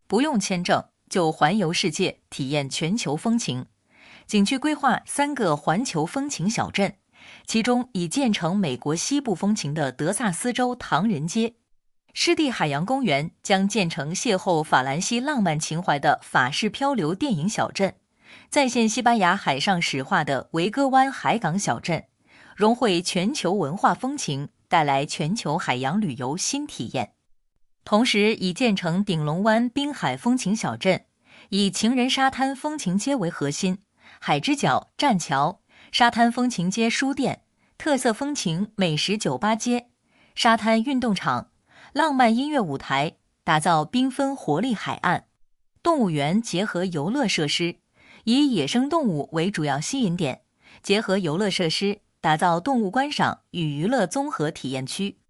不用签证就环游世界，体验全球风情。景区规划3个环球风情小镇，其中已建成美国西部风情的德萨斯州唐人街。湿地海洋公园将建成邂逅法兰西浪漫情怀的法式漂流电影小镇，再现西班牙海上史话的维戈湾海港小镇，融汇全球文化风情，带来全球海洋旅游新体验。同时已建成顶龙湾滨海风情小镇，以情人沙滩风情街为核心，海之角、栈桥、沙滩风情街书店、特色风情美食酒吧街、沙滩运动场、浪漫音乐舞台，打造缤纷活力海岸。动物园结合游乐设施，以野生动物为主要吸引点，结合游乐设施，打造动物观赏与娱乐综合体验区。